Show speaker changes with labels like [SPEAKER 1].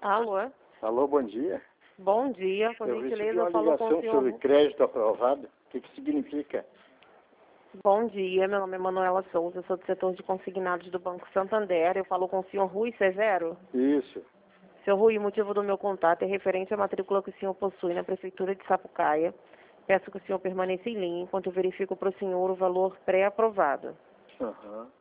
[SPEAKER 1] Alô?
[SPEAKER 2] Alô, bom dia.
[SPEAKER 1] Bom dia, com
[SPEAKER 2] Eu recebi
[SPEAKER 1] gentileza,
[SPEAKER 2] uma
[SPEAKER 1] eu falo com
[SPEAKER 2] ligação
[SPEAKER 1] o senhor.
[SPEAKER 2] sobre crédito aprovado. O que significa?
[SPEAKER 1] Bom dia, meu nome é Manuela Souza, eu sou do setor de consignados do Banco Santander. Eu falo com o senhor Rui Severo.
[SPEAKER 2] Isso.
[SPEAKER 1] Senhor Rui, o motivo do meu contato é referente à matrícula que o senhor possui na Prefeitura de Sapucaia. Peço que o senhor permaneça em linha enquanto eu verifico para o senhor o valor pré-aprovado.
[SPEAKER 2] Aham.